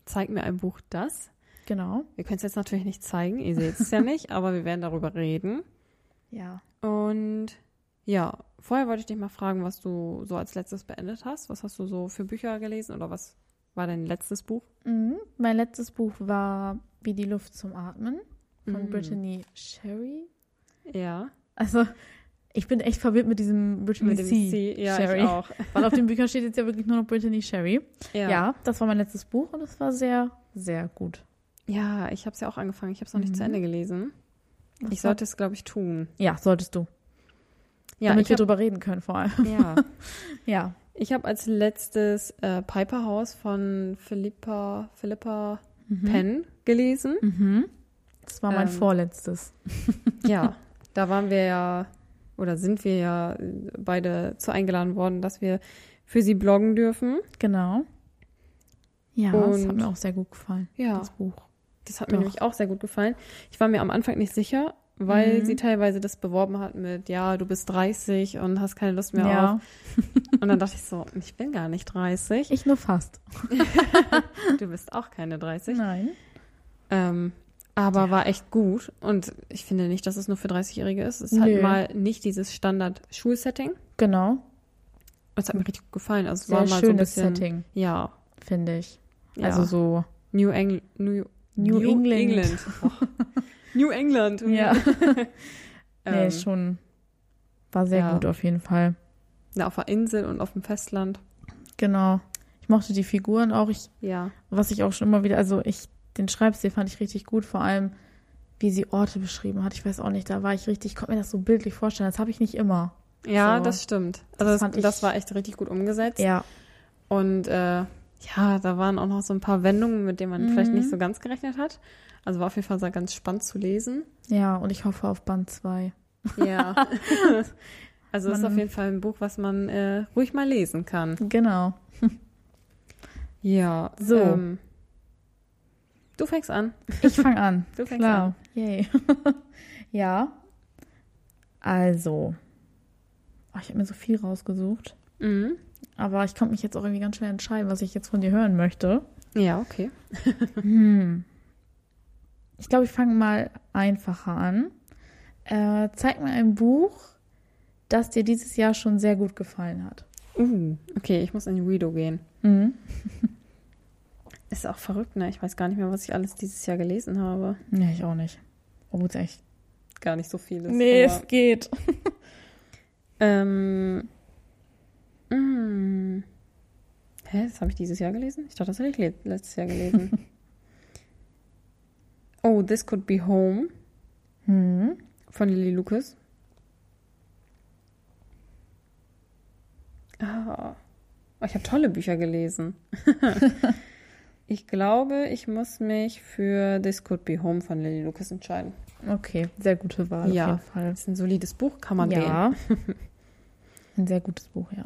Zeig mir ein Buch, das. Genau. Wir können es jetzt natürlich nicht zeigen, ihr seht es ja nicht, aber wir werden darüber reden. Ja. Und ja, vorher wollte ich dich mal fragen, was du so als letztes beendet hast. Was hast du so für Bücher gelesen oder was war dein letztes Buch? Mein letztes Buch war Wie die Luft zum Atmen von Brittany Sherry. Ja. Also, ich bin echt verwirrt mit diesem Brittany C. Ja, Sherry. ich auch. Weil auf den Büchern steht jetzt ja wirklich nur noch Brittany Sherry. Ja. Ja, das war mein letztes Buch und es war sehr, sehr gut. Ja, ich habe es ja auch angefangen. Ich habe es noch nicht zu Ende gelesen. Ich war- sollte es, glaube ich, tun. Ja, solltest du. Ja, Damit wir drüber reden können vor allem. Ja. Ja. Ich habe als letztes Piper House von Philippa Penn gelesen. Das war mein vorletztes. Ja, da waren wir ja oder sind wir ja beide zu eingeladen worden, dass wir für sie bloggen dürfen. Genau. Ja, das hat Und- mir auch sehr gut gefallen, Ja. das Buch. Das hat mir Doch. nämlich auch sehr gut gefallen. Ich war mir am Anfang nicht sicher, weil sie teilweise das beworben hat mit, ja, du bist 30 und hast keine Lust mehr Ja, auf. Und dann dachte ich so, ich bin gar nicht 30. ich nur fast. Du bist auch keine 30. Nein. Aber war echt gut. Und ich finde nicht, dass es nur für 30-Jährige ist. Es ist Nö. halt mal nicht dieses Standard-Schulsetting. Genau. Das hat mir richtig gut gefallen. Also es Sehr war mal so ein schönes bisschen, Setting, ja, finde ich. ja. Also so New England. Oh. New England. Ja. Nee, Ähm, schon. War sehr ja. gut auf jeden Fall. ja, auf der Insel und auf dem Festland. Genau. Ich mochte die Figuren auch. Ja. Was ich auch schon immer wieder, den Schreibstil fand ich richtig gut, vor allem, wie sie Orte beschrieben hat. Ich weiß auch nicht, da war ich richtig, ich konnte mir das so bildlich vorstellen. Das habe ich nicht immer. Ja, So. das stimmt. Das Also fand das ich- war echt richtig gut umgesetzt. Ja. Und ja, da waren auch noch so ein paar Wendungen, mit denen man vielleicht nicht so ganz gerechnet hat. Also war auf jeden Fall sehr ganz spannend zu lesen. Ja, und ich hoffe auf Band 2. Ja. Also ist auf jeden Fall ein Buch, was man ruhig mal lesen kann. Genau. Ja. So. Du fängst an. Ich fange an. Du fängst Klar. an. Yay. Ja. Also. Ich habe mir so viel rausgesucht. Mhm. Aber ich konnte mich jetzt auch irgendwie ganz schwer entscheiden, was ich jetzt von dir hören möchte. Ja, okay. Ich glaube, ich fange mal einfacher an. Zeig mir ein Buch, das dir dieses Jahr schon sehr gut gefallen hat. Okay, ich muss in die Redo gehen. Mhm. Ist auch verrückt, ne? Ich weiß gar nicht mehr, was ich alles dieses Jahr gelesen habe. Nee, ich auch nicht. Obwohl es echt. Gar nicht so viel ist. Nee, aber- es geht. Hä, das habe ich dieses Jahr gelesen? Ich dachte, das hätte ich letztes Jahr gelesen. Oh, This Could Be Home von Lily Lucas. Ich habe tolle Bücher gelesen. Ich glaube, ich muss mich für This Could Be Home von Lily Lucas entscheiden. Okay, sehr gute Wahl Ja. auf jeden Fall. Das ist ein solides Buch, kann man wählen. Ja. Ein sehr gutes Buch, ja.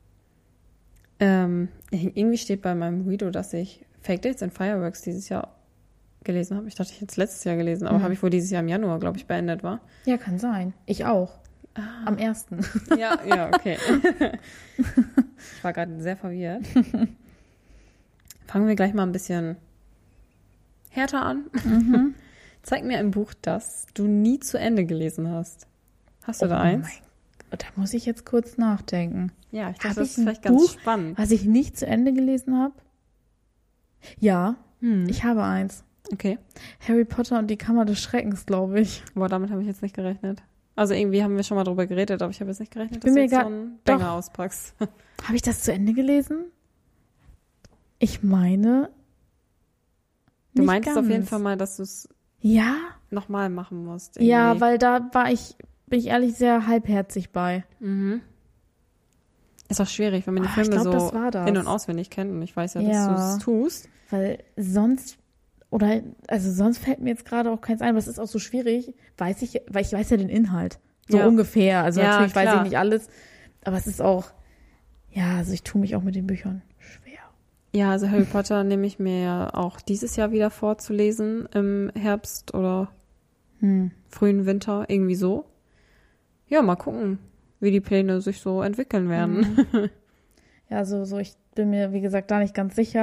Irgendwie steht bei meinem Redo, dass ich Fake Dates and Fireworks dieses Jahr gelesen habe. Ich dachte, ich hätte es letztes Jahr gelesen, aber habe ich wohl dieses Jahr im Januar, glaube ich, beendet war. Ja, kann sein. Ich auch. Am 1. Ja, okay. Ich war gerade sehr verwirrt. Fangen wir gleich mal ein bisschen härter an. Zeig mir ein Buch, das du nie zu Ende gelesen hast. Hast du da eins? Mein Gott, da muss ich jetzt kurz nachdenken. Ja, ich Hab dachte, das ich ist ein vielleicht ganz Buch? spannend. Was ich nicht zu Ende gelesen habe? Ja, ich habe eins. Okay. Harry Potter und die Kammer des Schreckens, glaube ich. Boah, damit habe ich jetzt nicht gerechnet. Also irgendwie haben wir schon mal drüber geredet, aber ich habe jetzt nicht gerechnet, dass Bin du mir jetzt so einen doch. Banger auspackst. Habe ich das zu Ende gelesen? Ich meine. Du nicht meintest auf jeden ganz. Fall mal, dass du es Ja? nochmal machen musst. Ja, irgendwie. weil da bin ich ehrlich sehr halbherzig bei. Ist auch schwierig, wenn man die Ich Filme glaub, so das war das. in- und auswendig kennt. Und ich weiß ja, dass Ja. du es tust. Weil sonst fällt mir jetzt gerade auch keins ein, aber es ist auch so schwierig, weil ich weiß ja den Inhalt. So Ja. ungefähr. Also Ja, natürlich weiß klar. ich nicht alles. Aber es ist auch, ja, also ich tue mich auch mit den Büchern schwer. Ja, also Harry Potter nehme ich mir ja auch dieses Jahr wieder vorzulesen im Herbst oder frühen Winter, irgendwie so. Ja, mal gucken, wie die Pläne sich so entwickeln werden. Ja, so ich bin mir, wie gesagt, da nicht ganz sicher.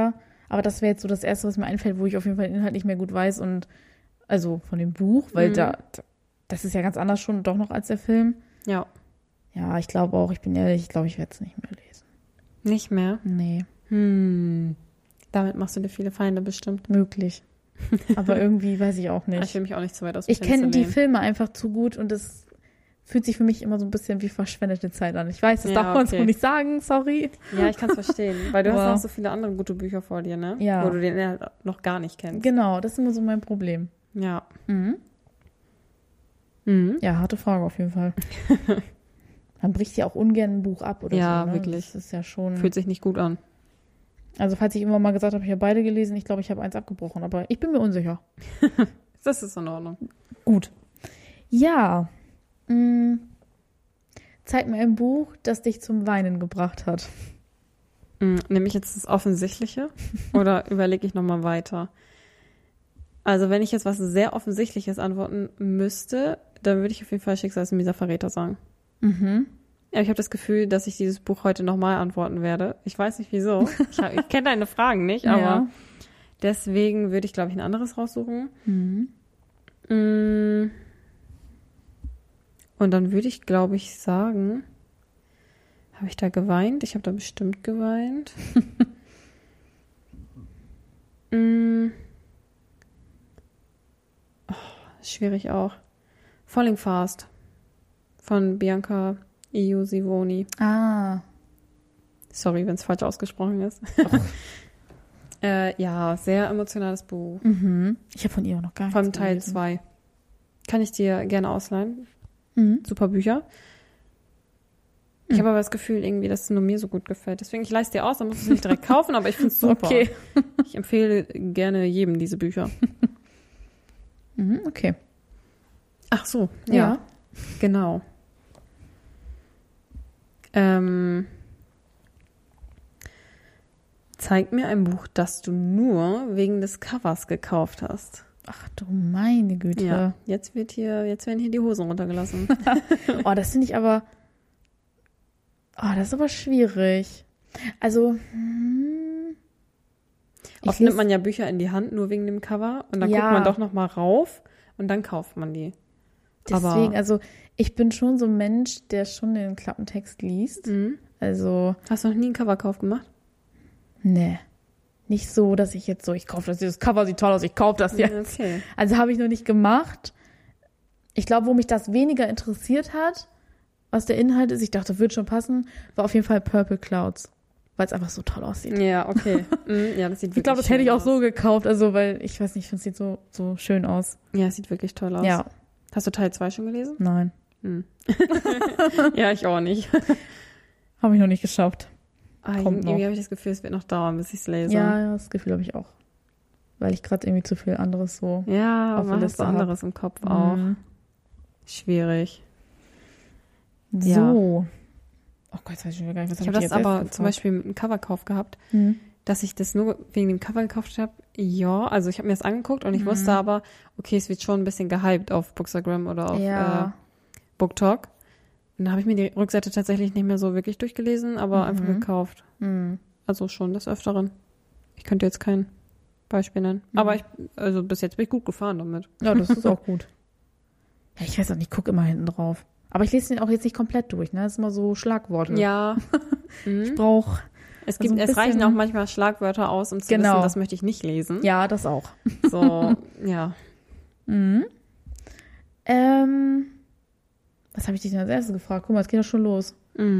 Aber das wäre jetzt so das Erste, was mir einfällt, wo ich auf jeden Fall den Inhalt nicht mehr gut weiß. Und also von dem Buch, weil das ist ja ganz anders schon doch noch als der Film. Ja. Ja, ich glaube auch, ich bin ehrlich, ich glaube, ich werde es nicht mehr lesen. Nicht mehr? Nee. Damit machst du dir viele Feinde bestimmt. Möglich. Aber irgendwie weiß ich auch nicht. Ich will mich auch nicht zu weit aus dem Ich kenne Fenster die lehnen. Filme einfach zu gut und es fühlt sich für mich immer so ein bisschen wie verschwendete Zeit an. Ich weiß, das Ja, darf man okay. so nicht sagen, sorry. Ja, ich kann es verstehen. Weil du hast Aber- auch so viele andere gute Bücher vor dir, ne? Ja. Wo du den Inhalt noch gar nicht kennst. Genau, das ist immer so mein Problem. Ja. Ja, harte Frage auf jeden Fall. Man bricht ja auch ungern ein Buch ab oder Ja, so. Ne? wirklich. Das ist ja schon. Fühlt sich nicht gut an. Also, falls ich immer mal gesagt habe, ich habe beide gelesen, ich glaube, ich habe eins abgebrochen, aber ich bin mir unsicher. Das ist in Ordnung. Gut. Ja. Zeig mir ein Buch, das dich zum Weinen gebracht hat. Nehme ich jetzt das Offensichtliche oder überlege ich nochmal weiter? Also wenn ich jetzt was sehr Offensichtliches antworten müsste, dann würde ich auf jeden Fall Schicksalsmieser Verräter sagen. Ja, ich habe das Gefühl, dass ich dieses Buch heute nochmal antworten werde. Ich weiß nicht wieso. Ich kenne deine Fragen nicht, aber Ja. deswegen würde ich, glaube ich, ein anderes raussuchen. Und dann würde ich, glaube ich, sagen, habe ich da geweint? Ich habe da bestimmt geweint. Schwierig auch. Falling Fast von Bianca Iussivoni. Ah. Sorry, wenn es falsch ausgesprochen ist. Ja, sehr emotionales Buch. Ich habe von ihr auch noch gar nichts Vom Teil gelesen. 2. Kann ich dir gerne ausleihen. Super Bücher. Ich habe aber das Gefühl, irgendwie, dass es nur mir so gut gefällt. Deswegen, ich leih es dir aus, dann musst du es nicht direkt kaufen, aber ich finde es super. Okay. Ich empfehle gerne jedem diese Bücher. Okay. Ach so, Ja. genau. Zeig mir ein Buch, das du nur wegen des Covers gekauft hast. Ach du meine Güte. Ja, jetzt werden hier die Hosen runtergelassen. Oh, das finde ich aber. Oh, das ist aber schwierig. Also. Oft nimmt man ja Bücher in die Hand nur wegen dem Cover und dann Ja. guckt man doch noch mal rauf und dann kauft man die. Deswegen, also ich bin schon so ein Mensch, der schon den Klappentext liest. Also, Hast du noch nie einen Coverkauf gemacht? ne. Nicht so, dass ich jetzt so, ich kaufe das, dieses Cover sieht toll aus, ich kaufe das jetzt. Okay. Also habe ich noch nicht gemacht. Ich glaube, wo mich das weniger interessiert hat, was der Inhalt ist, ich dachte, wird schon passen, war auf jeden Fall Purple Clouds. Weil es einfach so toll aussieht. Ja, okay. Ja, das sieht wirklich Ich glaube, das hätte ich auch schön so gekauft, also weil, ich weiß nicht, ich finde es sieht so schön aus. aus. Ja, es sieht wirklich toll aus. Ja, Hast du Teil 2 schon gelesen? nein. Ja, ich auch nicht. Habe ich noch nicht geschafft. Kommt noch. Irgendwie habe ich das Gefühl, es wird noch dauern, bis ich es lese. Ja, das Gefühl habe ich auch. Weil ich gerade irgendwie zu viel anderes so. Ja, auf der man hat Liste so anderes im Kopf auch. Schwierig. Ja. So. Oh Gott, jetzt weiß ich schon wieder gar nicht, was Ich hab habe das jetzt erst aber gefragt? zum Beispiel mit einem Coverkauf gehabt, dass ich das nur wegen dem Cover gekauft habe. Ja, also ich habe mir das angeguckt und ich wusste aber, okay, es wird schon ein bisschen gehypt auf Bookstagram oder auf Ja. BookTok. Und dann habe ich mir die Rückseite tatsächlich nicht mehr so wirklich durchgelesen, aber einfach gekauft. Also schon des Öfteren. Ich könnte jetzt kein Beispiel nennen. Aber also bis jetzt bin ich gut gefahren damit. Ja, das ist auch gut. Ja, ich weiß auch nicht, ich gucke immer hinten drauf. Aber ich lese den auch jetzt nicht komplett durch, ne? Das ist immer so Schlagworte. Ja. Ich brauche. Es Also ein reichen bisschen- auch manchmal Schlagwörter aus, um zu Genau. wissen, das möchte ich nicht lesen. Ja, das auch. So, ja. Was habe ich dich denn als erstes gefragt? Guck mal, es geht doch schon los.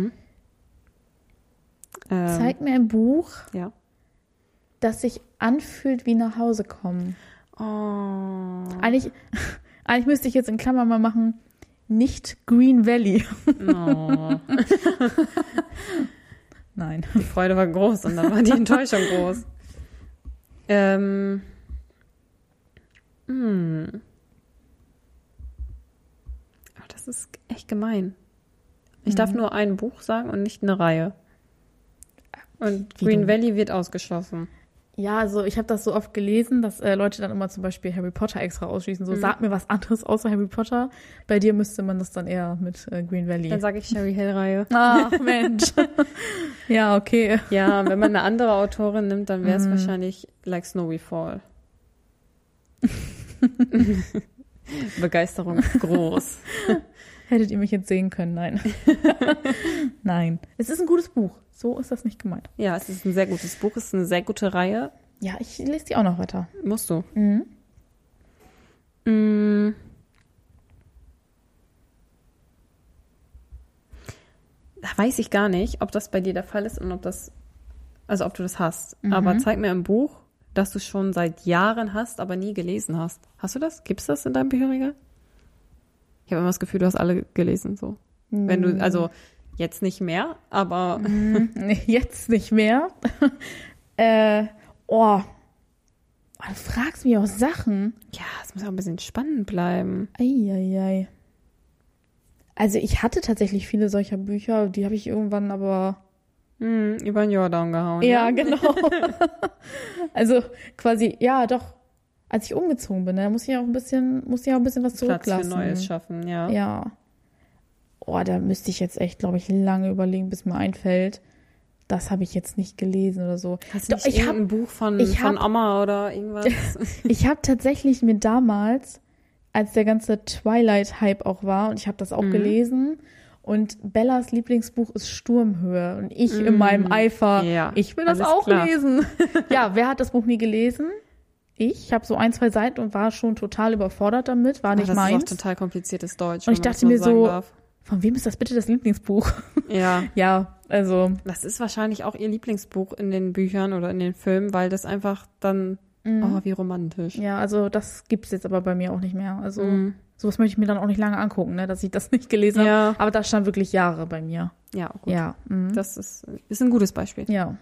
Zeig mir ein Buch, Ja. das sich anfühlt wie nach Hause kommen. Oh. Eigentlich müsste ich jetzt in Klammern mal machen, nicht Green Valley. Oh. Nein. Die Freude war groß und dann war die Enttäuschung groß. Ach, das ist echt gemein. Ich darf nur ein Buch sagen und nicht eine Reihe. Und Wie Green du- Valley wird ausgeschlossen. Ja, also ich habe das so oft gelesen, dass Leute dann immer zum Beispiel Harry Potter extra ausschließen. So, sag mir was anderes außer Harry Potter. Bei dir müsste man das dann eher mit Green Valley. Dann sage ich Cherry Hill-Reihe. Ach, Mensch. Ja, okay. Ja, wenn man eine andere Autorin nimmt, dann wäre es wahrscheinlich Like Snowy Fall. Begeisterung groß. Hättet ihr mich jetzt sehen können? Nein. Nein. Es ist ein gutes Buch. So ist das nicht gemeint. Ja, es ist ein sehr gutes Buch, es ist eine sehr gute Reihe. Ja, ich lese die auch noch weiter. Musst du. Da weiß ich gar nicht, ob das bei dir der Fall ist und ob du das hast. Aber zeig mir ein Buch, das du schon seit Jahren hast, aber nie gelesen hast. Hast du das? Gibt's das in deinem Bücherregal? Ich habe immer das Gefühl, du hast alle gelesen, so. Wenn du, also jetzt nicht mehr, aber. Jetzt nicht mehr. Du fragst mich auch Sachen. Ja, es muss auch ein bisschen spannend bleiben. Eieiei. Also ich hatte tatsächlich viele solcher Bücher, die habe ich irgendwann aber über den Jordan gehauen. Ja, genau. Also quasi, ja, doch. Als ich umgezogen bin, muss ich auch ein bisschen was zurücklassen. Platz für Neues schaffen, ja. Ja. Da müsste ich jetzt echt, glaube ich, lange überlegen, bis mir einfällt. Das habe ich jetzt nicht gelesen oder so. Hast du nicht ein Buch von Oma oder irgendwas? Ich habe tatsächlich mir damals, als der ganze Twilight-Hype auch war, und ich habe das auch gelesen, und Bellas Lieblingsbuch ist Sturmhöhe. Und ich in meinem Eifer, ich will das auch lesen. Ja, wer hat das Buch nie gelesen? Ich habe so 1, 2 Seiten und war schon total überfordert damit, war nicht meins. Das ist auch total kompliziertes Deutsch. Und ich dachte mir so, von wem ist das bitte das Lieblingsbuch? Ja. Ja, also. Das ist wahrscheinlich auch ihr Lieblingsbuch in den Büchern oder in den Filmen, weil das einfach dann, wie romantisch. Ja, also das gibt's jetzt aber bei mir auch nicht mehr. Also sowas möchte ich mir dann auch nicht lange angucken, ne, dass ich das nicht gelesen habe. Aber das stand wirklich Jahre bei mir. Ja, gut. Ja. Das ist ein gutes Beispiel. Ja.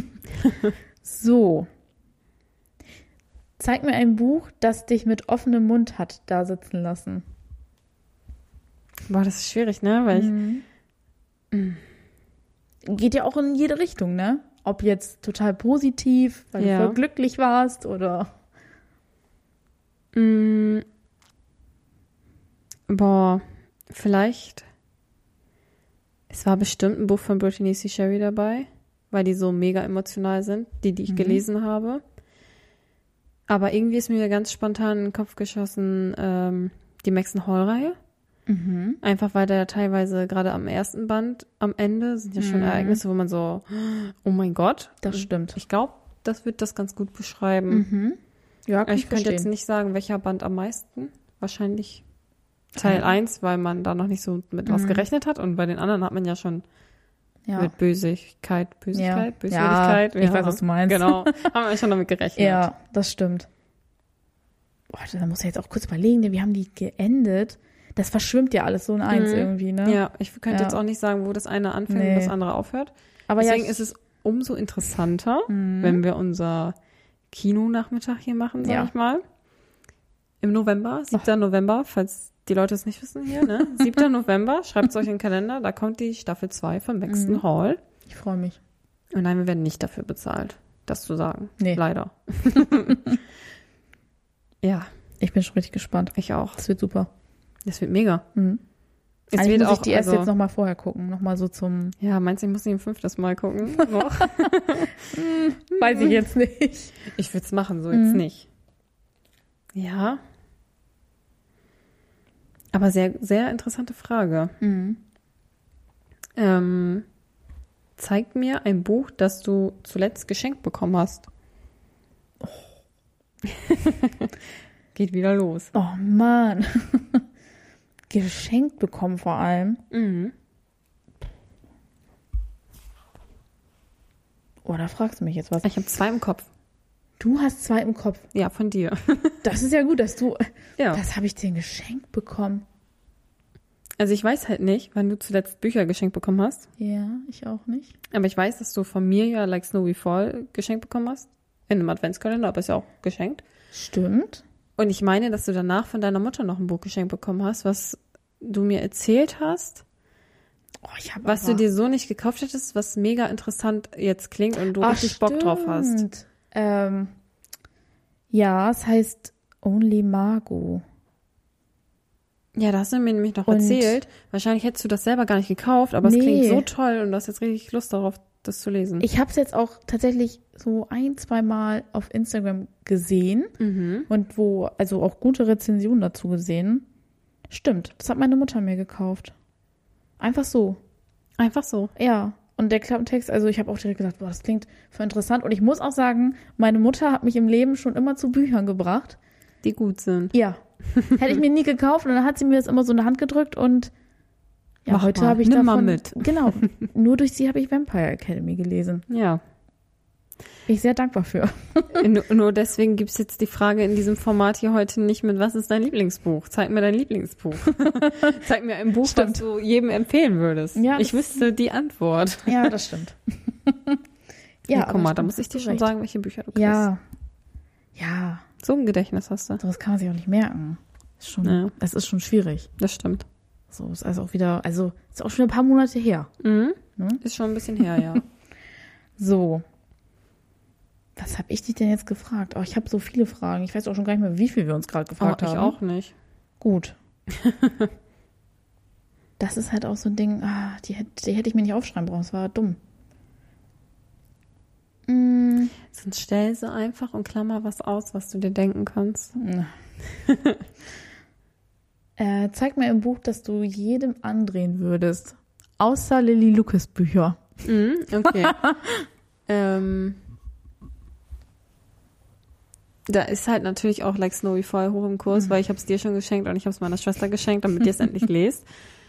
So. Zeig mir ein Buch, das dich mit offenem Mund hat da sitzen lassen. Boah, das ist schwierig, ne? Weil geht ja auch in jede Richtung, ne? Ob jetzt total positiv, weil du voll glücklich warst oder. Boah, vielleicht. Es war bestimmt ein Buch von Brittany C. Sherry dabei, weil die so mega emotional sind, die ich gelesen habe. Aber irgendwie ist mir ganz spontan in den Kopf geschossen, die Maxon Hall-Reihe. Einfach weil da teilweise gerade am ersten Band am Ende sind ja schon Ereignisse, wo man so, oh mein Gott. Das stimmt. Ich glaube, das wird das ganz gut beschreiben. Ja, kann ich könnte jetzt nicht sagen, welcher Band am meisten. Wahrscheinlich Teil 1, weil man da noch nicht so mit was gerechnet hat. Und bei den anderen hat man ja schon mit Bösigkeit, Böswilligkeit. Ja, ich weiß, was du meinst. Genau, haben wir schon damit gerechnet. Ja, das stimmt. Boah, da muss ich jetzt auch kurz überlegen, denn wie haben die geendet? Das verschwimmt ja alles so in eins irgendwie, ne? Ja, ich könnte jetzt auch nicht sagen, wo das eine anfängt und das andere aufhört. Aber deswegen ist es umso interessanter, wenn wir unser Kinonachmittag hier machen, sag ich mal. Im November, 7. November, falls die Leute es nicht wissen hier, ne? 7. November, schreibt es euch in den Kalender, da kommt die Staffel 2 von Maxon Hall. Ich freue mich. Und nein, wir werden nicht dafür bezahlt, das zu sagen. Nee. Leider. Ja. Ich bin schon richtig gespannt. Ich auch. Das wird super. Das wird mega. Es wird muss auch, ich die erst jetzt nochmal vorher gucken. Nochmal so zum... Ja, meinst du, ich muss die ein 5. Mal gucken? Noch? Weiß ich jetzt nicht. Ich würde es machen, so jetzt nicht. Ja. Aber sehr, sehr interessante Frage. Zeig mir ein Buch, das du zuletzt geschenkt bekommen hast. Geht wieder los. Oh Mann. Geschenkt bekommen vor allem. Oh, da fragst du mich jetzt was. Ich habe 2 im Kopf. Du hast 2 im Kopf? Ja, von dir. Das ist ja gut, dass du... Ja. Das habe ich dir geschenkt bekommen. Also ich weiß halt nicht, wann du zuletzt Bücher geschenkt bekommen hast. Ja, ich auch nicht. Aber ich weiß, dass du von mir ja Like Snowy Fall geschenkt bekommen hast. In einem Adventskalender, aber ist ja auch geschenkt. Stimmt. Und ich meine, dass du danach von deiner Mutter noch ein Buch geschenkt bekommen hast, was du mir erzählt hast. Oh, was du dir so nicht gekauft hättest, was mega interessant jetzt klingt und du richtig Bock drauf hast. Ja, es heißt Only Margot. Ja, da hast du mir nämlich noch erzählt. Wahrscheinlich hättest du das selber gar nicht gekauft, aber es klingt so toll und du hast jetzt richtig Lust darauf, das zu lesen. Ich habe es jetzt auch tatsächlich so 1-2 Mal auf Instagram gesehen und also auch gute Rezensionen dazu gesehen. Stimmt, das hat meine Mutter mir gekauft. Einfach so. Einfach so? Ja. Und der Klappentext, also ich habe auch direkt gesagt, boah, das klingt voll interessant. Und ich muss auch sagen, meine Mutter hat mich im Leben schon immer zu Büchern gebracht. Die gut sind. Ja. Hätte ich mir nie gekauft und dann hat sie mir das immer so in die Hand gedrückt und ja, Mach heute mal, habe ich nimm davon... mal mit. Genau. Nur durch sie habe ich Vampire Academy gelesen. Ja. Bin ich sehr dankbar für. Nur deswegen gibt es jetzt die Frage in diesem Format hier heute nicht mit, was ist dein Lieblingsbuch? Zeig mir dein Lieblingsbuch. Zeig mir ein Buch, das du jedem empfehlen würdest. Ja, ich wüsste die Antwort. Ja, das stimmt. Ja, guck mal, da muss ich dir schon sagen, welche Bücher du kriegst. Ja. So ein Gedächtnis hast du. Das kann man sich auch nicht merken. Es ist schon schwierig. Das stimmt. So, ist also auch wieder, ist auch schon ein paar Monate her. Mhm. Ne? Ist schon ein bisschen her, ja. So. Was habe ich dich denn jetzt gefragt? Oh, ich habe so viele Fragen. Ich weiß auch schon gar nicht mehr, wie viel wir uns gerade gefragt haben. Ich auch nicht. Gut. Das ist halt auch so ein Ding, die hätte ich mir nicht aufschreiben brauchen. Das war dumm. Sonst stell sie einfach und klammer was aus, was du dir denken kannst. Zeig mir ein Buch, das du jedem andrehen würdest. Außer Lily Lucas Bücher. Okay. Da ist halt natürlich auch Like Snowy voll hoch im Kurs, weil ich habe es dir schon geschenkt und ich habe es meiner Schwester geschenkt, damit ihr es endlich lest.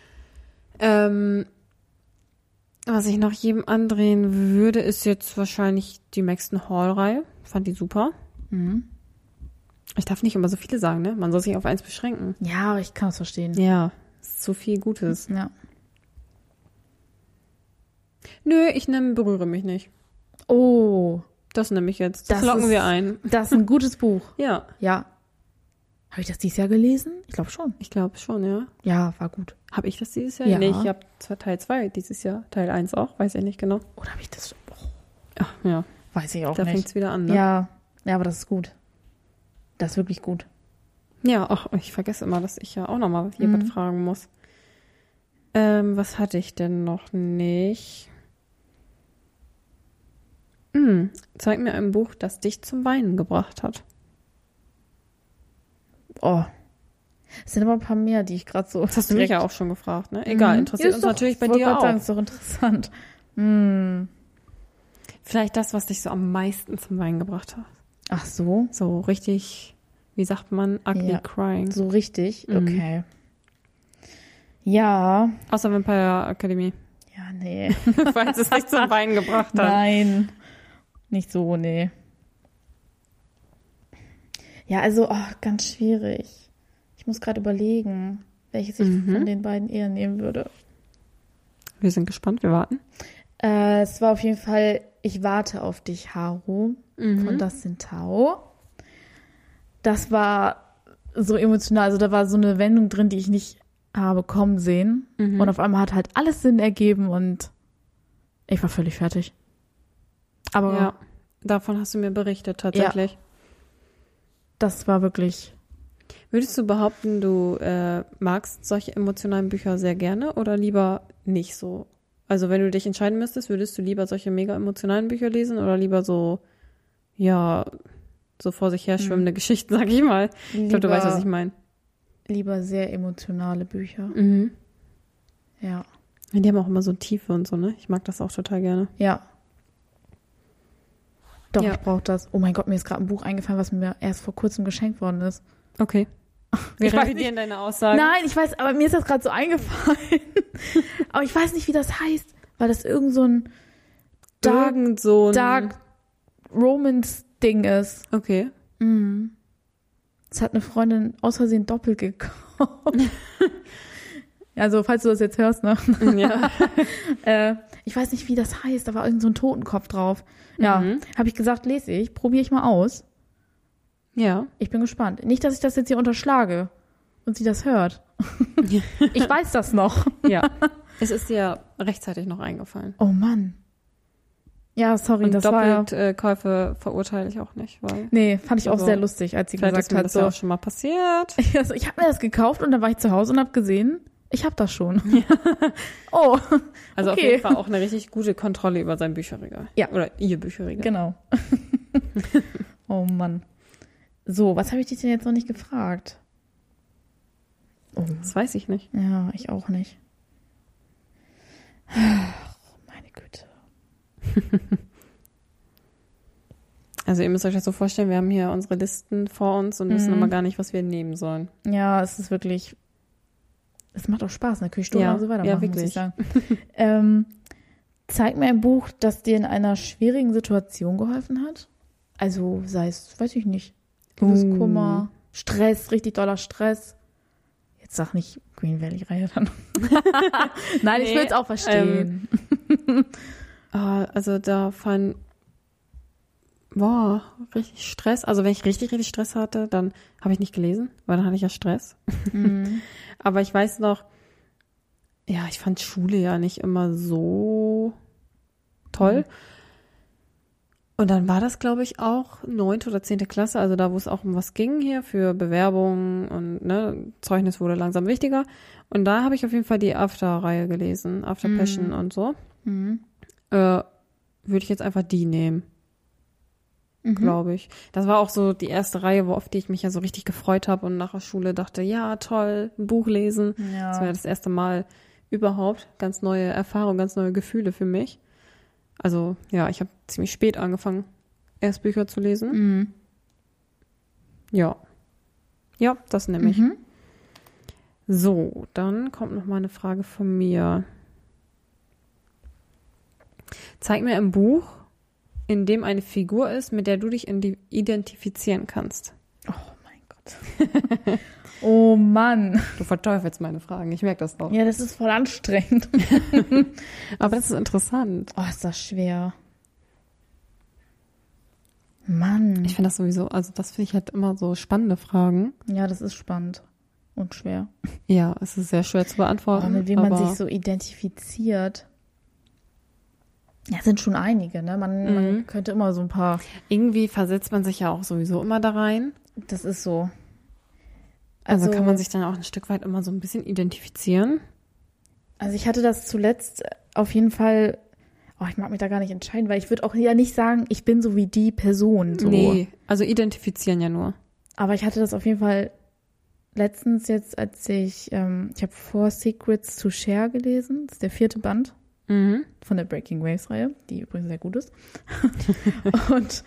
Was ich noch jedem andrehen würde, ist jetzt wahrscheinlich die Maxton Hall-Reihe. Fand die super. Ich darf nicht immer so viele sagen, ne? Man soll sich auf eins beschränken. Ja, ich kann es verstehen. Ja, ist zu viel Gutes. Ja. Nö, ich berühre mich nicht. Oh. Das nehme ich jetzt. Das locken wir ein. Das ist ein gutes Buch. Ja. Ja. Habe ich das dieses Jahr gelesen? Ich glaube schon. Ich glaube schon, ja. Ja, war gut. Habe ich das dieses Jahr? Ja. Nee, ich habe zwar Teil 2 dieses Jahr, Teil 1 auch, weiß ich nicht genau. Oder habe ich das schon? Ach, ja. Weiß ich auch da nicht. Da fängt es wieder an, ne? Ja, aber das ist gut. Das ist wirklich gut. Ja, ach, ich vergesse immer, dass ich ja auch nochmal jemand fragen muss. Was hatte ich denn noch nicht? Zeig mir ein Buch, das dich zum Weinen gebracht hat. Oh. Es sind aber ein paar mehr, die ich gerade so... Das hast du mich ja auch schon gefragt, ne? Egal, interessiert uns natürlich bei dir auch. Ist doch interessant. Vielleicht das, was dich so am meisten zum Weinen gebracht hat. Ach so? So richtig, wie sagt man, ugly crying. So richtig? Okay. Ja. Außer Vampire Academy. Ja, nee. Falls es dich zum Weinen gebracht hat. Nein. Nicht so, nee. Ja, also, ganz schwierig. Ich muss gerade überlegen, welches ich von den beiden eher nehmen würde. Wir sind gespannt, wir warten. Es war auf jeden Fall Ich warte auf dich, Haru, von Dustin Tao. Das war so emotional, also da war so eine Wendung drin, die ich nicht habe kommen sehen. Und auf einmal hat halt alles Sinn ergeben und ich war völlig fertig. Aber ja, davon hast du mir berichtet tatsächlich. Ja, das war wirklich... Würdest du behaupten, du magst solche emotionalen Bücher sehr gerne oder lieber nicht so? Also wenn du dich entscheiden müsstest, würdest du lieber solche mega emotionalen Bücher lesen oder lieber so, ja, so vor sich her schwimmende Geschichten, sag ich mal. Ich glaube, du weißt, was ich meine. Lieber sehr emotionale Bücher. Ja. Die haben auch immer so Tiefe und so, ne? Ich mag das auch total gerne. Ja. Doch, ich brauche das. Oh mein Gott, mir ist gerade ein Buch eingefallen, was mir erst vor kurzem geschenkt worden ist. Okay. Wir revidieren deine Aussagen. Nein, ich weiß, aber mir ist das gerade so eingefallen. Aber ich weiß nicht, wie das heißt, weil das irgend so ein Dark Romance-Ding ist. Okay. Das hat eine Freundin aus Versehen doppelt gekauft. Also, falls du das jetzt hörst, ne? Ja. Ich weiß nicht, wie das heißt, da war irgend so ein Totenkopf drauf. Ja, habe ich gesagt, lese ich, probiere ich mal aus. Ja. Ich bin gespannt. Nicht, dass ich das jetzt hier unterschlage und sie das hört. Ich weiß das noch. Ja. Es ist dir rechtzeitig noch eingefallen. Oh Mann. Ja, sorry, Und das war ja... Doppelkäufe verurteile ich auch nicht. Weil, Nee, fand ich auch also, sehr lustig, als sie vielleicht gesagt ist mir hat, das so... ja auch schon mal passiert. Also, ich habe mir das gekauft und dann war ich zu Hause und habe gesehen, ich habe das schon. Oh, Also okay. auf jeden Fall auch eine richtig gute Kontrolle über sein Bücherregal. Ja. Oder ihr Bücherregal. Genau. Oh Mann. So, was habe ich dich denn jetzt noch nicht gefragt? Oh, Das weiß ich nicht. ja, ich auch nicht. Ach, meine Güte. Also ihr müsst euch das so vorstellen, wir haben hier unsere Listen vor uns und wissen aber gar nicht, was wir nehmen sollen. Ja, es ist wirklich... Es macht auch Spaß, ne? Kann ich stundenlang so weitermachen, muss ich sagen. Zeig mir ein Buch, das dir in einer schwierigen Situation geholfen hat. Also sei es, weiß ich nicht, Liebeskummer, Stress, richtig doller Stress. Jetzt sag nicht Green Valley-Reihe dann. Nein, ich will es auch verstehen. Also da fallen, richtig Stress. Also wenn ich richtig, richtig Stress hatte, dann habe ich nicht gelesen, weil dann hatte ich ja Stress. Aber ich weiß noch, ja, ich fand Schule ja nicht immer so toll. Und dann war das, glaube ich, auch 9. oder 10. Klasse, also da, wo es auch um was ging hier für Bewerbungen und ne, Zeugnis wurde langsam wichtiger. Und da habe ich auf jeden Fall die After-Reihe gelesen, After Passion und so. Würde ich jetzt einfach die nehmen, glaube ich. Das war auch so die erste Reihe, auf die ich mich ja so richtig gefreut habe und nach der Schule dachte, ja, toll, ein Buch lesen. Ja. Das war ja das erste Mal überhaupt. Ganz neue Erfahrungen, ganz neue Gefühle für mich. Also ja, ich habe ziemlich spät angefangen, erst Bücher zu lesen. Ja. Ja, das nehme ich. So, dann kommt noch mal eine Frage von mir. Zeig mir ein Buch, in dem eine Figur ist, mit der du dich identifizieren kannst. Oh mein Gott. Oh Mann. Du verteufelst meine Fragen, ich merke das doch. Ja, das ist voll anstrengend. Aber das ist interessant. Oh, ist das schwer. Mann. Ich finde das sowieso, also das finde ich halt immer so spannende Fragen. Ja, das ist spannend und schwer. Ja, es ist sehr schwer zu beantworten. Aber mit wem man sich so identifiziert. Ja, sind schon einige, ne? Man könnte immer so ein paar. Irgendwie versetzt man sich ja auch sowieso immer da rein. Das ist so. Also kann man sich dann auch ein Stück weit immer so ein bisschen identifizieren. Also ich hatte das zuletzt auf jeden Fall, ich mag mich da gar nicht entscheiden, weil ich würde auch ja nicht sagen, ich bin so wie die Person. So. Nee, also identifizieren ja nur. Aber ich hatte das auf jeden Fall letztens jetzt, als ich habe Four Secrets to Share gelesen. Das ist der 4. Band von der Breaking Waves-Reihe, die übrigens sehr gut ist. Und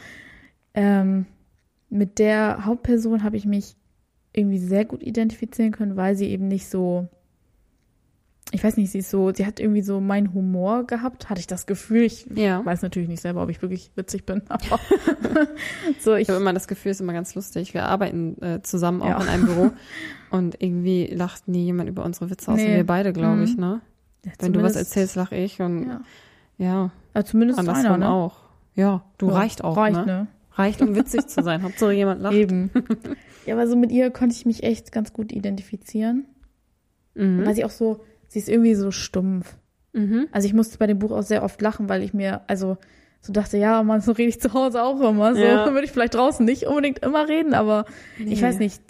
mit der Hauptperson habe ich mich irgendwie sehr gut identifizieren können, weil sie eben nicht so, ich weiß nicht, sie hat irgendwie so meinen Humor gehabt, hatte ich das Gefühl. Ich weiß natürlich nicht selber, ob ich wirklich witzig bin, aber so, ich habe immer das Gefühl, es ist immer ganz lustig. Wir arbeiten zusammen auch in einem Büro und irgendwie lacht nie jemand über unsere Witze, außer wir beide, glaube ich, ne? Ja, wenn du was erzählst, lache ich und also zumindest andersrum einer, ne? auch. Ja, reicht auch, ne? Reicht, um witzig zu sein. Hauptsache jemand lacht. Eben. Ja, aber so mit ihr konnte ich mich echt ganz gut identifizieren. Weil sie auch so, sie ist irgendwie so stumpf. Also ich musste bei dem Buch auch sehr oft lachen, weil ich mir, also so dachte, ja, man, so rede ich zu Hause auch immer. So würde ich vielleicht draußen nicht unbedingt immer reden, aber ich weiß nicht,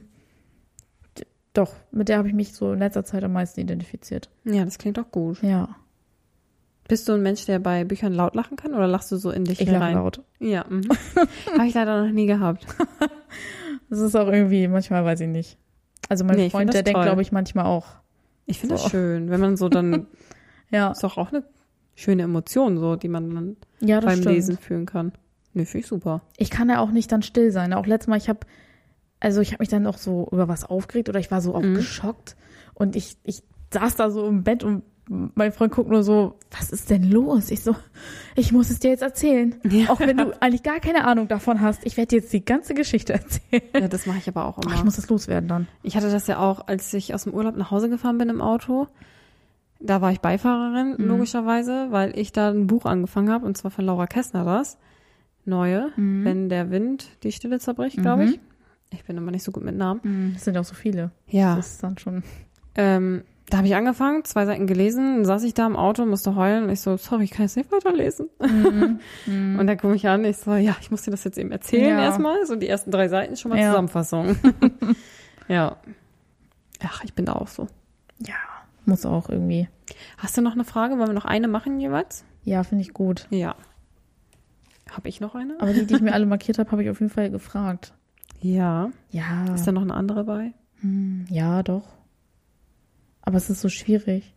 doch, mit der habe ich mich so in letzter Zeit am meisten identifiziert. Ja, das klingt doch gut. Ja. Bist du ein Mensch, der bei Büchern laut lachen kann oder lachst du so in dich rein? Ich lache laut. Ja. Habe ich leider noch nie gehabt. Das ist auch irgendwie, manchmal weiß ich nicht. Also mein Freund, der denkt, glaube ich, manchmal auch. Ich finde das schön, wenn man so dann, ist doch auch eine schöne Emotion, so, die man dann beim Lesen fühlen kann. Nee, finde ich super. Ich kann ja auch nicht dann still sein. Auch letztes Mal, ich habe mich dann auch so über was aufgeregt oder ich war so auch geschockt und ich saß da so im Bett und mein Freund guckt nur so, was ist denn los? Ich so, ich muss es dir jetzt erzählen. Ja. Auch wenn du eigentlich gar keine Ahnung davon hast. Ich werde dir jetzt die ganze Geschichte erzählen. Ja, das mache ich aber auch immer. Ich muss das loswerden dann. Ich hatte das ja auch, als ich aus dem Urlaub nach Hause gefahren bin im Auto. Da war ich Beifahrerin, logischerweise, weil ich da ein Buch angefangen habe, und zwar von Laura Kessner das. Neue, Wenn der Wind die Stille zerbricht, glaube ich. Ich bin immer nicht so gut mit Namen. Das sind auch so viele. Ja. Das ist dann schon... Da habe ich angefangen, 2 Seiten gelesen, dann saß ich da im Auto, musste heulen und ich so, sorry, ich kann jetzt nicht weiterlesen. Und dann gucke ich an, ich so, ja, ich muss dir das jetzt eben erzählen erstmal, so die ersten 3 Seiten schon mal Zusammenfassung. Ja. Ach, ich bin da auch so. Ja, muss auch irgendwie. Hast du noch eine Frage? Wollen wir noch eine machen jeweils? Ja, finde ich gut. Ja. Habe ich noch eine? Aber die ich mir alle markiert habe, habe ich auf jeden Fall gefragt. Ja. Ja. Ist da noch eine andere bei? Ja, doch. Aber es ist so schwierig.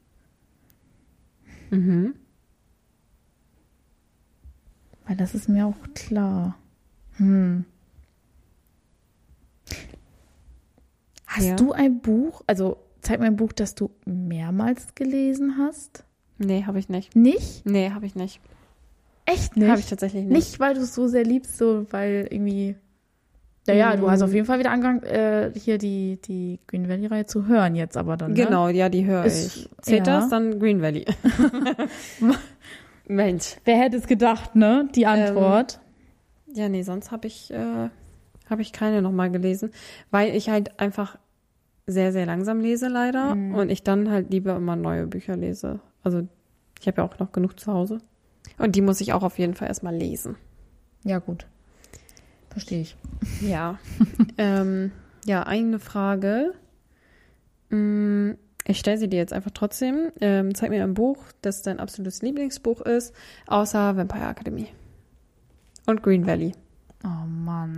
Mhm. Weil das ist mir auch klar. Hast du ein Buch, also zeig mir ein Buch, das du mehrmals gelesen hast? Nee, habe ich nicht. Nicht? Nee, habe ich nicht. Echt nicht? Habe ich tatsächlich nicht. Nicht, weil du es so sehr liebst, so weil irgendwie... Naja, du hast auf jeden Fall wieder angefangen, hier die Green Valley-Reihe zu hören jetzt aber dann, ne? Genau, ja, die höre ich. Zählt das? Dann Green Valley. Mensch. Wer hätte es gedacht, ne? Die Antwort. Ja, nee, sonst habe ich keine nochmal gelesen, weil ich halt einfach sehr, sehr langsam lese leider und ich dann halt lieber immer neue Bücher lese. Also ich habe ja auch noch genug zu Hause. Und die muss ich auch auf jeden Fall erstmal lesen. Ja, gut. Verstehe ich. Ja. Ja, eine Frage. Ich stelle sie dir jetzt einfach trotzdem. Zeig mir ein Buch, das dein absolutes Lieblingsbuch ist, außer Vampire Academy. Und Green Valley. Oh Mann.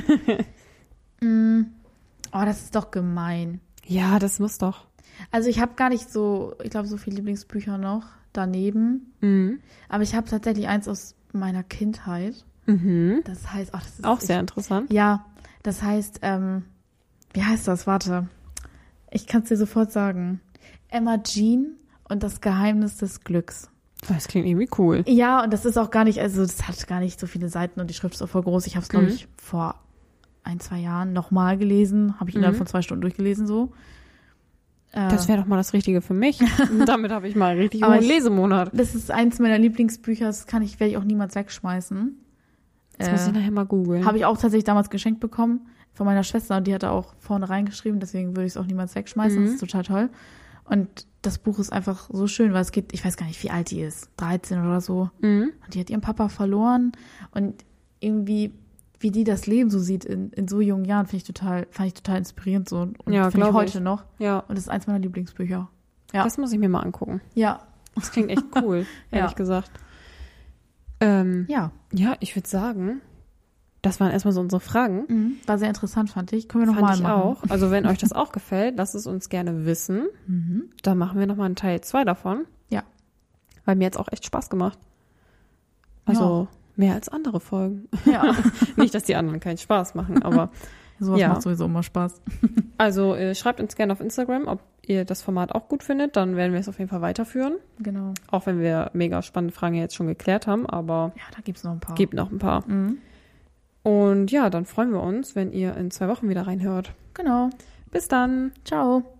Oh, das ist doch gemein. Ja, das muss doch. Also ich habe gar nicht so, ich glaube, so viele Lieblingsbücher noch daneben. Aber ich habe tatsächlich eins aus meiner Kindheit. Das heißt, das ist auch sehr interessant. Ja, das heißt, wie heißt das? Warte, ich kann es dir sofort sagen. Emma Jean und das Geheimnis des Glücks. Das klingt irgendwie cool. Ja, und das ist auch gar nicht, also das hat gar nicht so viele Seiten und die Schrift ist auch voll groß. Ich habe es, glaube ich, vor 1-2 Jahren nochmal gelesen. Habe ich innerhalb von 2 Stunden durchgelesen so. Das wäre doch mal das Richtige für mich. Damit habe ich mal einen richtig hohen Lesemonat. Das ist eins meiner Lieblingsbücher, das werde ich auch niemals wegschmeißen. Das muss ich nachher mal googeln. Habe ich auch tatsächlich damals geschenkt bekommen von meiner Schwester und die hat da auch vorne reingeschrieben, deswegen würde ich es auch niemals wegschmeißen. Das ist total toll. Und das Buch ist einfach so schön, weil es geht, ich weiß gar nicht, wie alt die ist, 13 oder so. Und die hat ihren Papa verloren und irgendwie, wie die das Leben so sieht in so jungen Jahren, fand ich total inspirierend so. Und ja, finde ich heute noch. Ja. Und das ist eins meiner Lieblingsbücher. Ja. Das muss ich mir mal angucken. Ja. Das klingt echt cool, ehrlich gesagt. Ja, ich würde sagen, das waren erstmal so unsere Fragen. War sehr interessant, fand ich. Können wir nochmal machen. Auch. Also wenn euch das auch gefällt, lasst es uns gerne wissen. Dann machen wir nochmal einen Teil 2 davon. Ja. Weil mir hat es auch echt Spaß gemacht. Also mehr als andere Folgen. Ja. Nicht, dass die anderen keinen Spaß machen, aber sowas macht sowieso immer Spaß. Also schreibt uns gerne auf Instagram, ob ihr das Format auch gut findet. Dann werden wir es auf jeden Fall weiterführen. Genau. Auch wenn wir mega spannende Fragen jetzt schon geklärt haben, aber ja, da gibt es noch ein paar. Gibt noch ein paar. Und ja, dann freuen wir uns, wenn ihr in 2 Wochen wieder reinhört. Genau. Bis dann. Ciao.